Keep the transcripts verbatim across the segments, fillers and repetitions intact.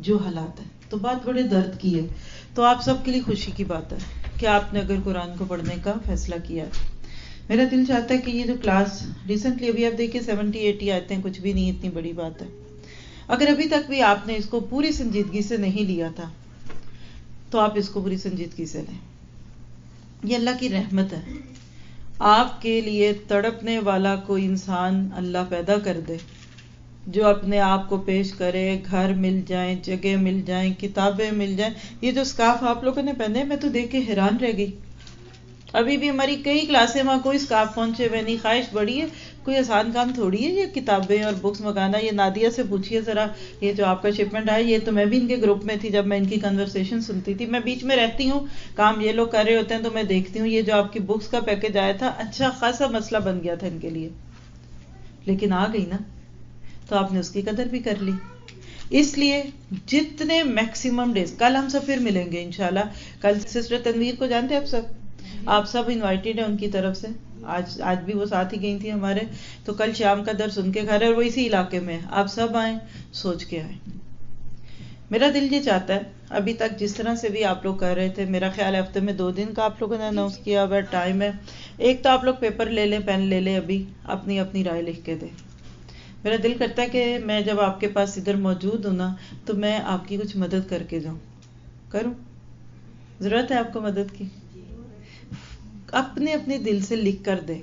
جو حالات ہیں. تو بات بڑے درد کی ہے. تو آپ سب کے لیے خوشی کی بات ہے کہ آپ نے اگر قرآن کو پڑھنے کا فیصلہ کیا ہے. میرا دل چاہتا ہے کہ یہ جو کلاس ریسنٹلی ابھی آپ دیکھیں سیونٹی ایٹی آتے ہیں، کچھ بھی نہیں اتنی بڑی بات ہے. اگر ابھی تک بھی آپ نے اس کو پوری سنجیدگی سے نہیں لیا تھا تو آپ اس کو پوری سنجیدگی سے لیں. یہ اللہ کی رحمت ہے. آپ کے لیے تڑپنے والا کوئی انسان اللہ پیدا کر دے جو اپنے آپ کو پیش کرے، گھر مل جائیں، جگہ مل جائیں، کتابیں مل جائیں. یہ جو اسکارف آپ لوگوں نے پہنے میں تو دیکھ کے حیران رہ گئی. ابھی بھی ہماری کئی کلاسیں وہاں کوئی اسکارف پہنچے ہوئے نہیں. خواہش بڑی ہے، کوئی آسان کام تھوڑی ہے یہ کتابیں اور بکس منگانا. یہ نادیہ سے پوچھیے ذرا، یہ جو آپ کا شپمنٹ آیا، یہ تو میں بھی ان کے گروپ میں تھی جب میں ان کی کنورسیشن سنتی تھی. میں بیچ میں رہتی ہوں، کام یہ لوگ کر رہے ہوتے ہیں تو میں دیکھتی ہوں. یہ جو آپ کی بکس کا پیکج آیا تھا، اچھا خاصا مسئلہ بن گیا تھا ان کے لیے، لیکن آ گئی نا تو آپ نے اس کی قدر بھی کر لی. اس لیے جتنے میکسیمم ڈیز، کل ہم سب پھر ملیں گے انشاءاللہ. کل سسٹر تنویر کو جانتے ہیں آپ سب، آپ سب انوائٹیڈ ہیں ان کی طرف سے. آج آج بھی وہ ساتھ ہی گئی تھی ہمارے. تو کل شام کا درس ان کے گھر ہے اور وہ اسی علاقے میں. آپ سب آئیں، سوچ کے آئیں. میرا دل یہ چاہتا ہے، ابھی تک جس طرح سے بھی آپ لوگ کر رہے تھے، میرا خیال ہے ہفتے میں دو دن کا آپ لوگوں نے اناؤنس کیا ہوا ٹائم ہے. ایک تو آپ لوگ پیپر لے لیں، پین لے لیں، ابھی اپنی اپنی رائے لکھ کے دیں. میرا دل کرتا ہے کہ میں جب آپ کے پاس ادھر موجود ہوں نا تو میں آپ کی کچھ مدد کر کے جاؤں. کروں؟ ضرورت ہے آپ کو مدد کی؟ اپنے اپنے دل سے لکھ کر دیں.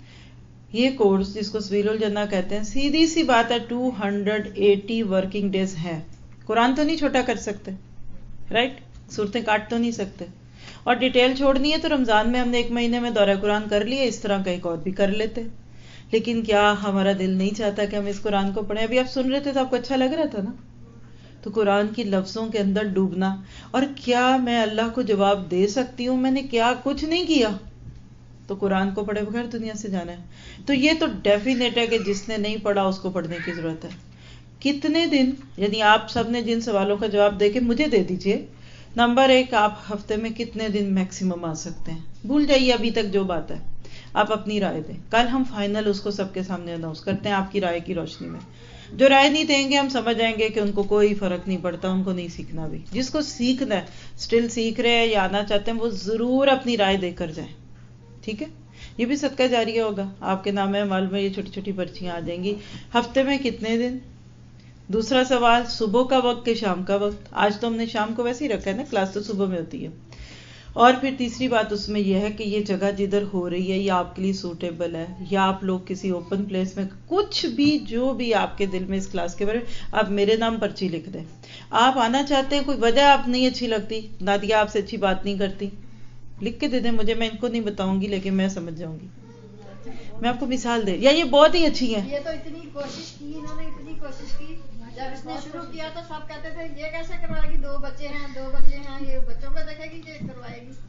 یہ کورس جس کو سبیل الجنہ کہتے ہیں، سیدھی سی بات ہے، two hundred eighty working days ہے. قرآن تو نہیں چھوٹا کر سکتے، رائٹ؟ صورتیں کاٹ تو نہیں سکتے. اور ڈیٹیل چھوڑنی ہے تو رمضان میں ہم نے ایک مہینے میں دورہ قرآن کر لیا، اس طرح کا ایک اور بھی کر لیتے. لیکن کیا ہمارا دل نہیں چاہتا کہ ہم اس قرآن کو پڑھیں؟ ابھی آپ سن رہے تھے تو آپ کو اچھا لگ رہا تھا نا. تو قرآن کی لفظوں کے اندر ڈوبنا. اور کیا میں اللہ کو جواب دے سکتی ہوں میں نے کیا کچھ نہیں کیا؟ تو قرآن کو پڑھے بغیر دنیا سے جانا ہے. تو یہ تو ڈیفینیٹ ہے کہ جس نے نہیں پڑھا اس کو پڑھنے کی ضرورت ہے. کتنے دن، یعنی آپ سب نے جن سوالوں کا جواب دے کے مجھے دے دیجئے. نمبر ایک، آپ ہفتے میں کتنے دن میکسیمم آ سکتے ہیں؟ بھول جائیے ابھی تک جو بات ہے، آپ اپنی رائے دیں. کل ہم فائنل اس کو سب کے سامنے اناؤنس کرتے ہیں آپ کی رائے کی روشنی میں. جو رائے نہیں دیں گے ہم سمجھ جائیں گے کہ ان کو کوئی فرق نہیں پڑتا، ان کو نہیں سیکھنا بھی. جس کو سیکھنا ہے، اسٹل سیکھ رہے ہیں یا آنا چاہتے ہیں، وہ ضرور اپنی رائے دے کر جائیں. ٹھیک ہے؟ یہ بھی صدقہ جاریہ ہوگا. آپ کے نام مال میں یہ چھوٹی چھوٹی پرچیاں آ جائیں گی. ہفتے میں کتنے دن؟ دوسرا سوال، صبح کا وقت کہ شام کا وقت؟ آج تو ہم نے شام کو ویسے ہی رکھا ہے نا، کلاس تو صبح میں ہوتی ہے. اور پھر تیسری بات اس میں یہ ہے کہ یہ جگہ جدھر ہو رہی ہے یہ آپ کے لیے سوٹیبل ہے، یا آپ لوگ کسی اوپن پلیس میں، کچھ بھی جو بھی آپ کے دل میں اس کلاس کے بارے میں، آپ میرے نام پرچی لکھ دیں. آپ آنا چاہتے ہیں، کوئی وجہ آپ نہیں اچھی لگتی، نادیہ آپ سے اچھی بات نہیں کرتی، لکھ کے دے دیں مجھے. میں ان کو نہیں بتاؤں گی لیکن میں سمجھ جاؤں گی. میں آپ کو مثال دے، یا یہ بہت ہی اچھی ہیں. یہ تو اتنی کوشش کی انہوں نے، اتنی کوشش کی. جب اس نے شروع کیا تو سب کہتے تھے یہ کیسے کروائے گی، دو بچے ہیں دو بچے ہیں یہ بچوں کو دیکھے گی کہ کروائے گی.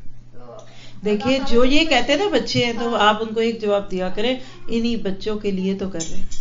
دیکھیے جو یہ کہتے ہیں نا بچے ہیں، تو آپ ان کو ایک جواب دیا کریں، انہی بچوں کے لیے تو کر رہے ہیں.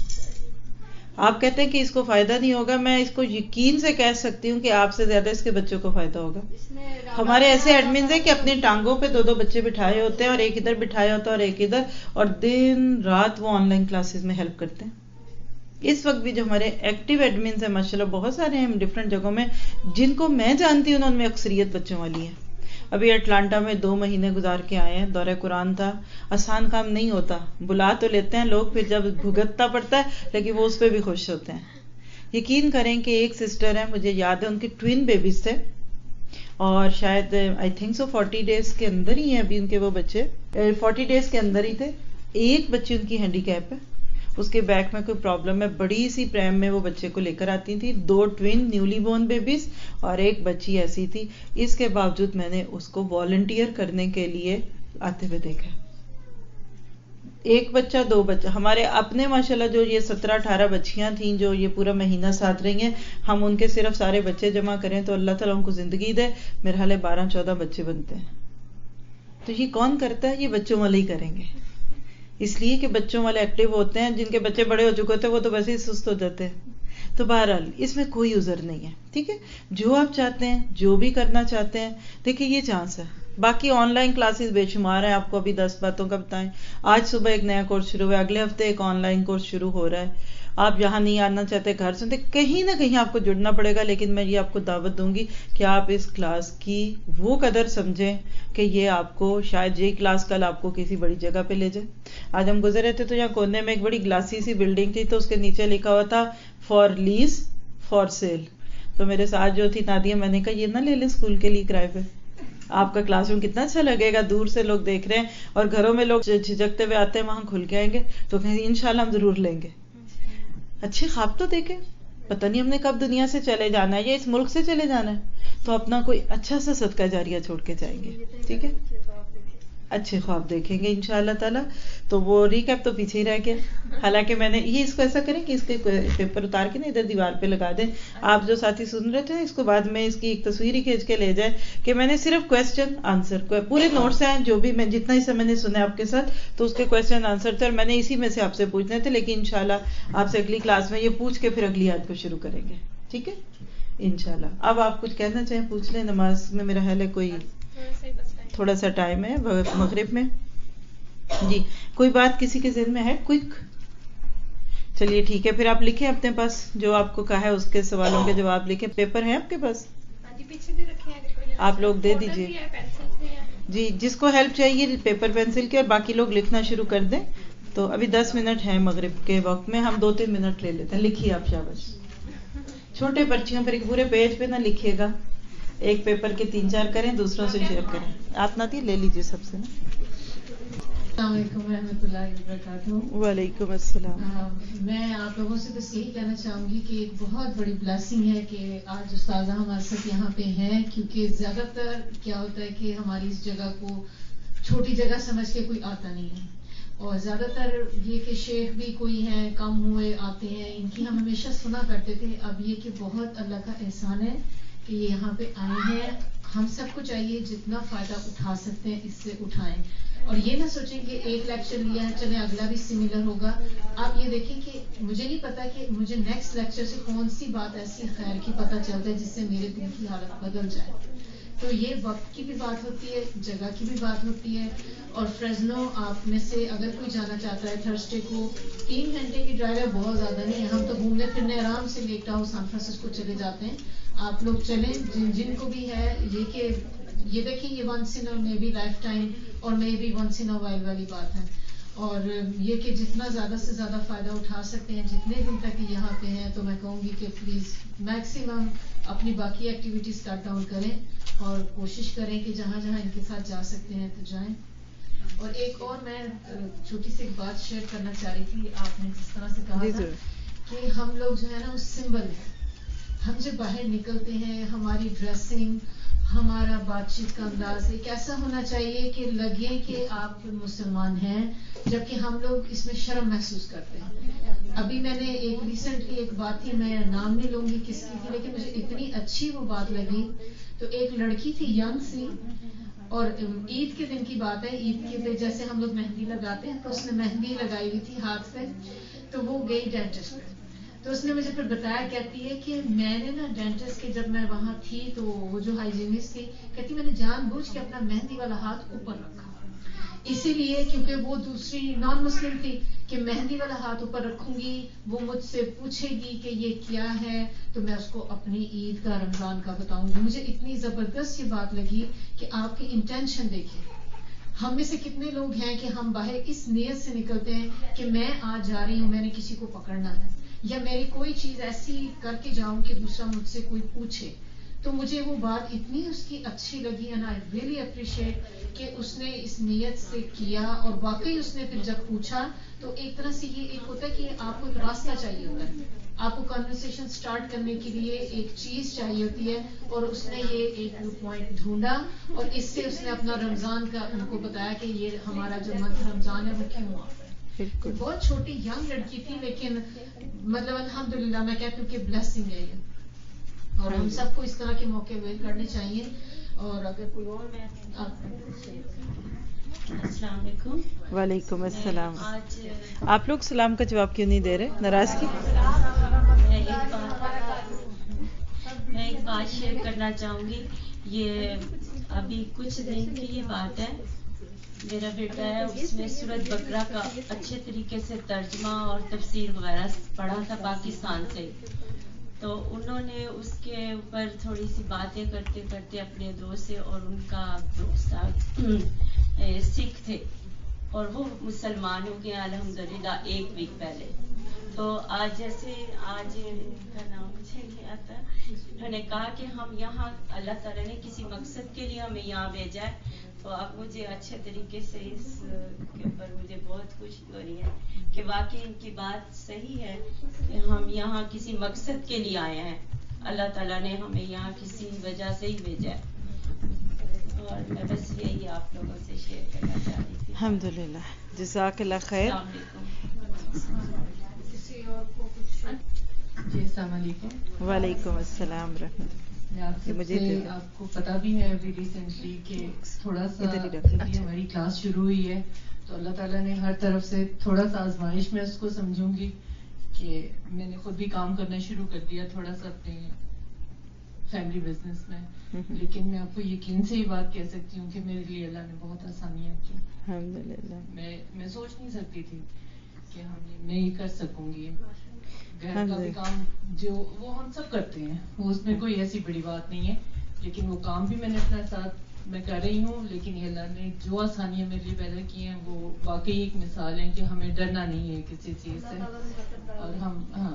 آپ کہتے ہیں کہ اس کو فائدہ نہیں ہوگا، میں اس کو یقین سے کہہ سکتی ہوں کہ آپ سے زیادہ اس کے بچوں کو فائدہ ہوگا. ہمارے ایسے ایڈمنز ہیں کہ اپنے ٹانگوں پہ دو دو بچے بٹھائے ہوتے ہیں، اور ایک ادھر بٹھایا ہوتا ہے اور ایک ادھر، اور دن رات وہ آن لائن کلاسز میں ہیلپ کرتے ہیں. اس وقت بھی جو ہمارے ایکٹیو ایڈمنز ہیں ماشاءاللہ بہت سارے ہیں ڈفرینٹ جگہوں میں، جن کو میں جانتی ہوں ان میں اکثریت بچوں والی ہے. ابھی اٹلانٹا میں دو مہینے گزار کے آئے ہیں، دورہ قرآن تھا. آسان کام نہیں ہوتا، بلا تو لیتے ہیں لوگ، پھر جب بھگتنا پڑتا ہے لیکن وہ اس پہ بھی خوش ہوتے ہیں. یقین کریں کہ ایک سسٹر ہے، مجھے یاد ہے ان کے ٹوین بیبیز تھے، اور شاید I think so forty days کے اندر ہی ہیں ابھی ان کے وہ بچے، فورٹی ڈیز کے اندر ہی تھے. ایک بچی ان کی ہینڈی کیپ ہے، اس کے بیک میں کوئی پرابلم ہے، بڑی سی پریم میں وہ بچے کو لے کر آتی تھی. دو ٹوین نیولی بورن بیبیز اور ایک بچی ایسی تھی. اس کے باوجود میں نے اس کو والنٹیئر کرنے کے لیے آتے ہوئے دیکھا. ایک بچہ دو بچہ، ہمارے اپنے ماشاءاللہ جو یہ سترہ اٹھارہ بچیاں تھیں جو یہ پورا مہینہ ساتھ رہی ہیں، ہم ان کے صرف سارے بچے جمع کریں تو اللہ تعالیٰ ان کو زندگی دے، میرے حال ہے بارہ چودہ بچے بنتے ہیں. تو یہ کون کرتا ہے؟ یہ بچوں والے ہی کریں گے، اس لیے کہ بچوں والے ایکٹیو ہوتے ہیں. جن کے بچے بڑے ہو چکے ہوتے ہیں وہ تو ویسے ہی سست ہو جاتے ہیں. تو بہرحال اس میں کوئی عذر نہیں ہے. ٹھیک ہے، جو آپ چاہتے ہیں، جو بھی کرنا چاہتے ہیں، دیکھیں یہ چانس ہے. باقی آن لائن کلاسز بے شمار ہیں، آپ کو ابھی دس باتوں کا بتائیں. آج صبح ایک نیا کورس شروع ہوا ہے، اگلے ہفتے ایک آن لائن کورس شروع ہو رہا ہے. آپ یہاں نہیں آنا چاہتے, گھر سے, کہیں نہ کہیں آپ کو جڑنا پڑے گا. لیکن میں یہ آپ کو دعوت دوں گی کہ آپ اس کلاس کی وہ قدر سمجھیں کہ یہ آپ کو شاید یہ کلاس کل آپ کو کسی بڑی جگہ پہ لے جائے. آج ہم گزرے تھے تو یہاں کونے میں ایک بڑی گلاسی سی بلڈنگ تھی, تو اس کے نیچے لکھا ہوا تھا فار لیز فار سیل. تو میرے ساتھ جو تھی نادیہ, میں نے کہا یہ نہ لے لیں اسکول کے لیے کرائے پہ, آپ کا کلاس روم کتنا اچھا لگے گا, دور سے لوگ دیکھ رہے ہیں اور گھروں میں لوگ جھجکتے ہوئے آتے ہیں, وہاں کھل کے آئیں گے تو کہیں انشاءاللہ ہم ضرور لیں گے. اچھے خواب تو دیکھیں, پتہ نہیں ہم نے کب دنیا سے چلے جانا ہے یا اس ملک سے چلے جانا ہے, تو اپنا کوئی اچھا سا صدقہ جاریہ چھوڑ کے جائیں گے. ٹھیک ہے, اچھے خواب دیکھیں گے انشاءاللہ تعالیٰ. تو وہ ریکیپ تو پیچھے ہی رہ گیا. حالانکہ میں نے یہ اس کو ایسا کریں کہ اس کے پیپر اتار کے نا ادھر دیوار پہ لگا دیں. آپ جو ساتھی سن رہے تھے اس کو بعد میں اس کی ایک تصویر ہی کھینچ کے لے جائے کہ میں نے صرف کویسچن آنسر, پورے نوٹس ہیں جو بھی میں جتنا حصہ میں نے سنا آپ کے ساتھ, تو اس کے کویسچن آنسر تھے اور میں نے اسی میں سے آپ سے پوچھنے تھے. لیکن انشاءاللہ آپ سے اگلی کلاس میں یہ پوچھ کے پھر اگلی یاد کو شروع کریں گے. ٹھیک ہے انشاءاللہ. اب آپ کچھ کہنا چاہیں پوچھ لیں. نماز میں میرا خیال ہے کوئی تھوڑا سا ٹائم ہے مغرب میں. جی کوئی بات کسی کے ذہن میں ہے کوئک؟ چلیے ٹھیک ہے, پھر آپ لکھیں اپنے پاس جو آپ کو کہا ہے اس کے سوالوں کے جواب لکھیں. پیپر ہیں آپ کے پاس؟ آپ لوگ دے دیجئے. جی جس کو ہیلپ چاہیے پیپر پینسل کی, اور باقی لوگ لکھنا شروع کر دیں. تو ابھی دس منٹ ہیں مغرب کے وقت میں, ہم دو تین منٹ لے لیتے ہیں. لکھیے آپ شاباش. چھوٹے پرچیوں پر ایک پورے پیج پہ نہ لکھیے گا, ایک پیپر کے تین چار کریں, دوسروں سے شیئر کریں. آپ نہ تھی لے لیجیے سب سے نا. السلام علیکم ورحمۃ اللہ وبرکاتہ. وعلیکم السلام. میں آپ لوگوں سے بس یہی کہنا چاہوں گی کہ ایک بہت بڑی بلیسنگ ہے کہ آج استاذہ ہمارے ساتھ یہاں پہ ہیں, کیونکہ زیادہ تر کیا ہوتا ہے کہ ہماری اس جگہ کو چھوٹی جگہ سمجھ کے کوئی آتا نہیں ہے, اور زیادہ تر یہ کہ شیخ بھی کوئی ہیں کم ہوئے آتے ہیں, ان کی ہم ہمیشہ سنا کرتے تھے. اب یہ کہ بہت اللہ کا احسان ہے کہ یہ یہاں پہ آئے ہیں. ہم سب کو چاہیے جتنا فائدہ اٹھا سکتے ہیں اس سے اٹھائیں, اور یہ نہ سوچیں کہ ایک لیکچر لیا ہے چلے اگلا بھی سملر ہوگا. آپ یہ دیکھیں کہ مجھے نہیں پتا کہ مجھے نیکسٹ لیکچر سے کون سی بات ایسی خیر کی پتہ چلتا ہے جس سے میرے دل کی حالت بدل جائے. تو یہ وقت کی بھی بات ہوتی ہے, جگہ کی بھی بات ہوتی ہے. اور فریزنو آپ میں سے اگر کوئی جانا چاہتا ہے تھرسڈے کو, تین گھنٹے کی ڈرائیو ہے, بہت زیادہ نہیں ہے. ہم تو گھومنے پھرنے آرام سے لیک ٹاؤن سان فرانسسکو چلے جاتے ہیں. آپ لوگ چلیں جن جن کو بھی ہے. یہ کہ یہ دیکھیں یہ once in maybe lifetime اور maybe once in while والی بات ہے. اور یہ کہ جتنا زیادہ سے زیادہ فائدہ اٹھا سکتے ہیں جتنے دن تک یہاں پہ ہیں, تو میں کہوں گی کہ پلیز میکسیمم اپنی باقی ایکٹیویٹیز کٹ ڈاؤن کریں اور کوشش کریں کہ جہاں جہاں ان کے ساتھ جا سکتے ہیں تو جائیں. اور ایک اور میں چھوٹی سی ایک بات شیئر کرنا چاہ رہی تھی. آپ نے جس طرح سے کہا تھا کہ ہم لوگ جو ہے نا اس سمبل ہے, ہم جب باہر نکلتے ہیں ہماری ڈریسنگ, ہمارا بات چیت کا انداز ایک ایسا ہونا چاہیے کہ لگے کہ آپ مسلمان ہیں, جبکہ ہم لوگ اس میں شرم محسوس کرتے ہیں. ابھی میں نے ایک ریسنٹلی ایک بات تھی, میں نام نہیں لوں گی کس کی تھی, لیکن مجھے اتنی اچھی وہ بات لگی. تو ایک لڑکی تھی ینگ سی, اور عید کے دن کی بات ہے, عید کے دن جیسے ہم لوگ مہندی لگاتے ہیں تو اس نے مہندی لگائی ہوئی تھی ہاتھ پہ. تو وہ گئی ڈینٹسٹ پہ, تو اس نے مجھے پھر بتایا, کہتی ہے کہ میں نے نا ڈینٹسٹ کے جب میں وہاں تھی تو وہ جو ہائیجینسٹ تھی کہتی میں نے جان بوجھ کے اپنا مہندی والا ہاتھ اوپر رکھا, اسی لیے کیونکہ وہ دوسری نان مسلم تھی کہ مہندی والا ہاتھ اوپر رکھوں گی, وہ مجھ سے پوچھے گی کہ یہ کیا ہے, تو میں اس کو اپنی عید کا رمضان کا بتاؤں گی. مجھے اتنی زبردست یہ بات لگی کہ آپ کی انٹینشن دیکھیں. ہم میں سے کتنے لوگ ہیں کہ ہم باہر اس نیت سے نکلتے ہیں کہ میں آج جا رہی ہوں, میں نے کسی کو پکڑنا ہے, یا میری کوئی چیز ایسی کر کے جاؤں کہ دوسرا مجھ سے کوئی پوچھے. تو مجھے وہ بات اتنی اس کی اچھی لگی, اینڈ آئی ریئلی اپریشیٹ کہ اس نے اس نیت سے کیا. اور واقعی اس نے پھر جب پوچھا تو ایک طرح سے یہ ایک ہوتا ہے کہ آپ کو ایک راستہ چاہیے ہوتا ہے, آپ کو کنورسیشن سٹارٹ کرنے کے لیے ایک چیز چاہیے ہوتی ہے, اور اس نے یہ ایک پوائنٹ ڈھونڈا, اور اس سے اس نے اپنا رمضان کا ان کو بتایا کہ یہ ہمارا جو منتھ رمضان ہے وہ کیوں ہوا. بہت چھوٹی ینگ لڑکی تھی, لیکن مطلب الحمدللہ میں کہتی ہوں کہ بلیسنگ ہے یہ, اور ہم سب کو اس طرح کے موقع ویل کرنے چاہیے. اور اگر کوئی اور میں السلام علیکم. وعلیکم السلام. آج آپ لوگ سلام کا جواب کیوں نہیں دے رہے, ناراضگی؟ میں ایک بات میں ایک بات شیئر کرنا چاہوں گی. یہ ابھی کچھ دن کی یہ بات ہے, میرا بیٹا ہے، اس نے سورۃ بقرہ کا اچھے طریقے سے ترجمہ اور تفسیر وغیرہ پڑھا تھا پاکستان سے، تو انہوں نے اس کے اوپر تھوڑی سی باتیں کرتے کرتے اپنے دوست سے، اور ان کا دوست سکھ تھے اور وہ مسلمان ہو گئے الحمدللہ ایک ویک پہلے. تو آج جیسے آج ان کا نام مجھے نہیں آتا، انہوں نے کہا کہ ہم یہاں اللہ تعالیٰ نے کسی مقصد کے لیے ہمیں یہاں بھیجا ہے. تو اب مجھے اچھے طریقے سے اس کے اوپر مجھے بہت خوشی ہو رہی ہے کہ واقعی ان کی بات صحیح ہے کہ ہم یہاں کسی مقصد کے لیے آئے ہیں. اللہ تعالیٰ نے ہمیں یہاں کسی وجہ سے ہی بھیجا ہے. اور میں بس یہی آپ لوگوں سے شیئر کرنا چاہ رہی تھی. الحمدللہ، جزاک اللہ خیر. السلام علیکم. کسی اور کو کچھ؟ جی السلام علیکم. وعلیکم السلام ورحمۃ اللہ. میں آپ مجھے سے آپ کو پتا بھی ہے ابھی ریسنٹلی کہ تھوڑا سا ادھر ہی رکھ لیں. ابھی ہماری کلاس شروع ہوئی ہے، تو اللہ تعالیٰ نے ہر طرف سے تھوڑا سا آزمائش میں اس کو سمجھوں گی کہ میں نے خود بھی کام کرنا شروع کر دیا تھوڑا سا اپنے فیملی بزنس میں، لیکن میں آپ کو یقین سے ہی بات کہہ سکتی ہوں کہ میرے لیے اللہ نے بہت آسانیاں کی. الحمدللہ. میں میں سوچ نہیں سکتی تھی کہ ہم میں یہ کر سکوں گی. گھر کا بھی کام جو وہ ہم سب کرتے ہیں، وہ اس میں کوئی ایسی بڑی بات نہیں ہے، لیکن وہ کام بھی میں نے اپنا ساتھ میں کر رہی ہوں. لیکن یہ اللہ نے جو آسانیاں میرے لیے پیدا کی ہیں وہ واقعی ایک مثال ہے کہ ہمیں ڈرنا نہیں ہے کسی چیز سے. اور ہم ہاں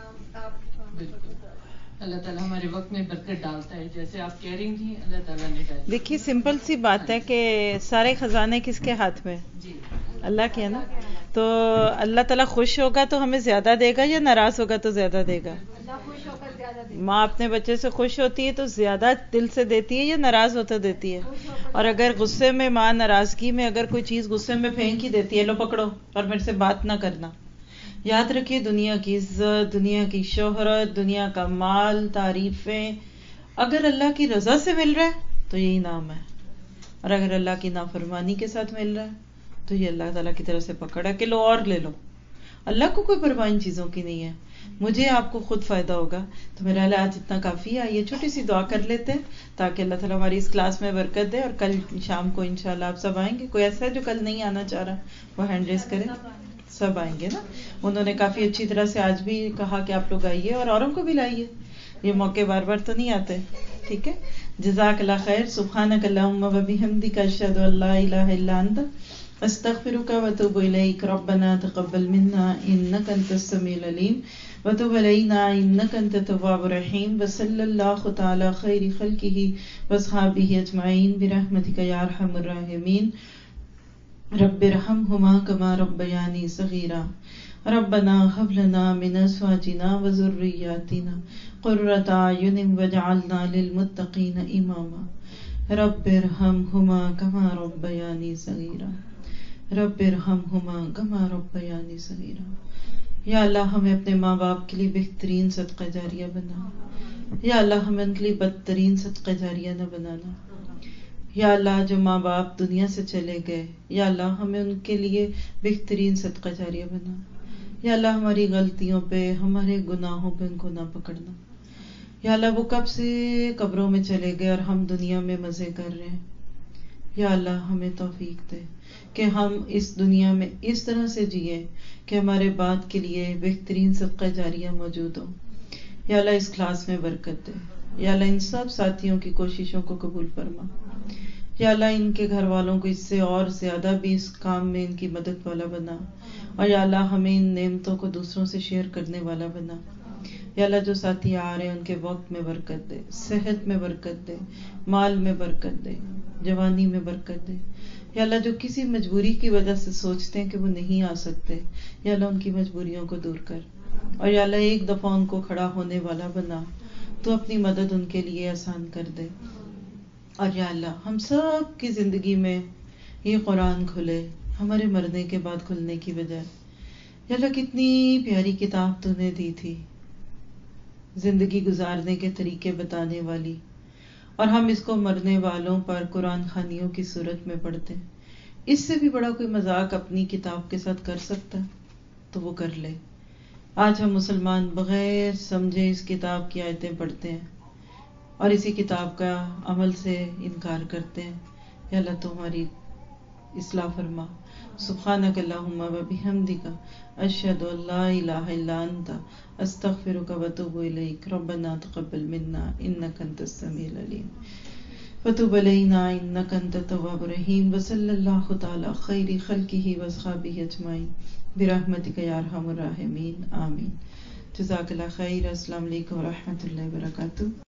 بالکل اللہ تعالیٰ ہمارے وقت میں برکت ڈالتا ہے، جیسے آپ کہہ رہی تھیں اللہ تعالیٰ نے ڈالی. دیکھیے سمپل سی بات ہے کہ سارے خزانے کس کے ہاتھ میں؟ جی اللہ کے ہے نا. تو اللہ تعالیٰ خوش ہوگا تو ہمیں زیادہ دے گا یا ناراض ہوگا تو زیادہ دے گا؟ ماں اپنے بچے سے خوش ہوتی ہے تو زیادہ دل سے دیتی ہے یا ناراض ہوتا دیتی ہے؟ اور اگر غصے میں ماں ناراضگی میں اگر کوئی چیز غصے میں پھینک ہی دیتی ہے، لو پکڑو اور میرے سے بات نہ کرنا. یاد رکھیے دنیا کی عزت، دنیا کی شہرت، دنیا کا مال، تعریفیں اگر اللہ کی رضا سے مل رہا ہے تو یہی نام ہے، اور اگر اللہ کی نافرمانی کے ساتھ مل رہا ہے تو یہ اللہ تعالیٰ کی طرف سے پکڑا کہ لو اور لے لو. اللہ کو کوئی پرواہ ان چیزوں کی نہیں ہے. مجھے آپ کو خود فائدہ ہوگا. تو میرا اللہ آج اتنا کافی ہے. یہ چھوٹی سی دعا کر لیتے ہیں تاکہ اللہ تعالیٰ ہماری اس کلاس میں برکت دے. اور کل شام کو انشاءاللہ آپ سب آئیں گے. کوئی ایسا ہے جو کل نہیں آنا چاہ رہا؟ وہ ہینڈ ریز کرے. سب آئیں گے نا. انہوں نے کافی اچھی طرح سے آج بھی کہا کہ آپ لوگ آئیے اور اوروں کو بھی لائیے. یہ موقع بار بار تو نہیں آتے. ٹھیک ہے. جزاک اللہ خیر. سبحانک اللہم و بحمدک اشہد ان لا الہ الا انت استغفرک واتوب الیک. ربنا تقبل منا انک انت السمیع العلیم وتب علینا انک انت التواب الرحیم. وصلی اللہ تعالی خیر خلقہ واصحابہ اجمعین برحمتک یا ارحم الراحمین. رب ارحمہما کما ربیانی صغیرا. ربنا هب لنا من ازواجنا وذریاتنا قرۃ اعین واجعلنا للمتقین اماما. رب ارحمہما کما ربیانی صغیرا. رب ارحمہما کما ربیانی صغیرا. یا اللہ ہمیں اپنے ماں باپ کے لیے بہترین صدقہ جاریہ بنا. یا اللہ ہمیں ان کے لیے بدترین صدقہ جاریہ نہ بنانا. یا اللہ جو ماں باپ دنیا سے چلے گئے، یا اللہ ہمیں ان کے لیے بہترین صدقہ جاریہ بنا. یا اللہ ہماری غلطیوں پہ، ہمارے گناہوں پہ ان کو نہ پکڑنا. یا اللہ وہ کب سے قبروں میں چلے گئے اور ہم دنیا میں مزے کر رہے ہیں. یا اللہ ہمیں توفیق دے کہ ہم اس دنیا میں اس طرح سے جئیں کہ ہمارے بعد کے لیے بہترین صدقہ جاریہ موجود ہو. یا اللہ اس کلاس میں برکت دے. یا اللہ ان سب ساتھیوں کی کوششوں کو قبول فرما. یا اللہ ان کے گھر والوں کو اس سے اور زیادہ بھی اس کام میں ان کی مدد والا بنا. اور یا اللہ ہمیں ان نعمتوں کو دوسروں سے شیئر کرنے والا بنا. یا اللہ جو ساتھی آ رہے ہیں ان کے وقت میں برکت دے، صحت میں برکت دے، مال میں برکت دے، جوانی میں برکت دے. یا اللہ جو کسی مجبوری کی وجہ سے سوچتے ہیں کہ وہ نہیں آ سکتے، یا اللہ ان کی مجبوریوں کو دور کر. اور یا اللہ ایک دفعہ ان کو کھڑا ہونے والا بنا، تو اپنی مدد ان کے لیے آسان کر دے. اور یا اللہ ہم سب کی زندگی میں یہ قرآن کھلے ہمارے مرنے کے بعد کھلنے کی بجائے. یا اللہ کتنی پیاری کتاب تو نے دی تھی، زندگی گزارنے کے طریقے بتانے والی، اور ہم اس کو مرنے والوں پر قرآن خوانیوں کی صورت میں پڑھتے ہیں. اس سے بھی بڑا کوئی مذاق اپنی کتاب کے ساتھ کر سکتا تو وہ کر لے. آج ہم مسلمان بغیر سمجھے اس کتاب کی آیتیں پڑھتے ہیں اور اسی کتاب کا عمل سے انکار کرتے ہیں. یا اللہ تو ہماری اصلاح فرما. سبحانک اللہم و بحمدک اشہد ان لا الہ الا انت استغفرک و اتوب الیک. ربنا تقبل منا انک انت السمیع العلیم وتب علینا انک انت التواب الرحیم. وصلی اللہ تعالی خیر خلقہ واصحابہ اجمعین برحمتک یا ارحم الراحمین آمین. جزاک اللہ خیر. السلام علیکم و رحمۃ اللہ وبرکاتہ.